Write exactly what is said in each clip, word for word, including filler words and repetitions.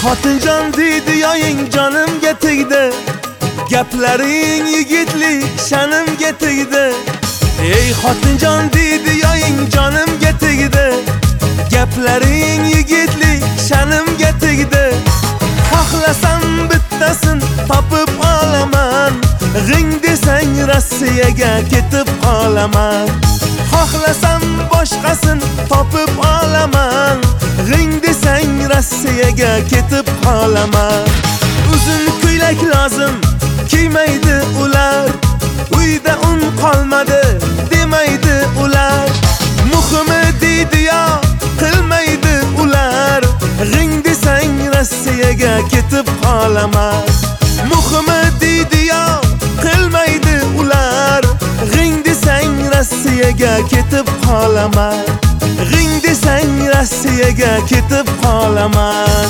xotinjon deydi yoying jonimga tegdi, gaplaring yigitlik sha'nimga tegdi. Ey xotinjon deydi yoying jonimga tegdi, gaplaring yigitlik sha'nimga tegdi. Xohlasam bittasin topib olaman, g'ing desang Rossiyaga ketib qolaman. Xohlasam boshqasin topib olaman, g'ing desang Rossiyaga ketib qolaman. Uzun ko'ylak lozim kiymaydi ular, uyda un qolmadi demaydi ular. Muhimi deydi yo qilmaydi ular, g'ing desang Rossiyaga ketib qolaman. Muhimi deydi yo qilmaydi ular, g'ing desang Rossiyaga ketib qolaman. G'ing desang Rossiyaga ketib qolaman.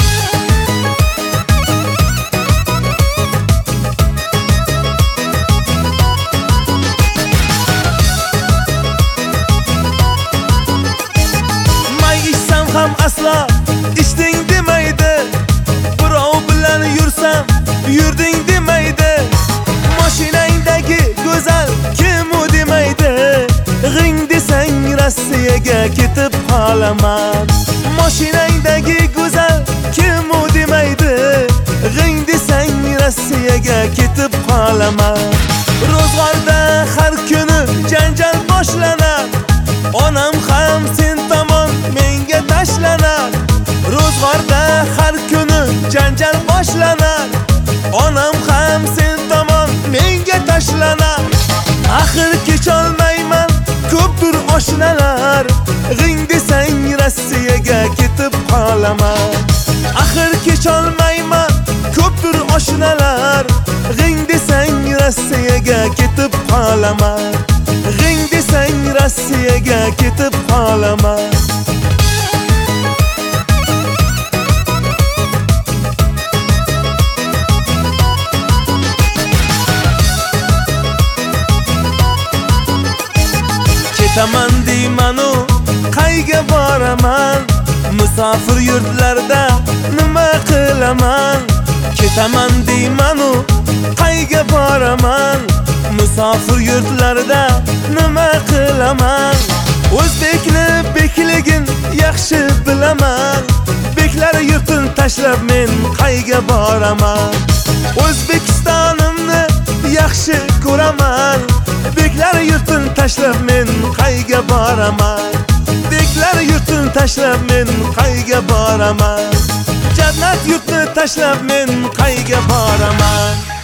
Ham aslo ichding demaydi, birov bilan yursam yurding demaydi. Mashinangdagi go'zal kim u demaydi, g'ing desang Rossiyaga ketib qolaman. Mashinangdagi go'zal kim u demaydi, g'ing desang Rossiyaga ketib qolaman. Ro'zg'orda har kuni janjal boshlanar, onam ham sen tomon menga tashlanar. Ro'zg'orda har kuni janjal boshlanar, onam ham sen tomon menga tashlanar. Axir kecholmayman ko'pdir oshnalar, g'ing desang Rossiyaga ketib qolaman. Axir kecholmayman ko'pdir oshnalar, g'ing desang Rossiyaga ketib qolaman. G'ing desang Rossiyaga ketib qolaman. Ketaman deymanu qayga boraman, musofir yurtlarda nima qilaman. Ketaman deymanu qayga boraman, musofir yurtlarda nima qilaman. O'zbekni bekligin yaxshi bilaman, beklar yurtin tashlab men qayga boraman. O'zbekistonimni yaxshi ko'raman, beklar yurtin tashlab men qayga boraman. Beklar yurtin tashlab men qayga boraman. Jannat yurtni tashlab men qayga boraman.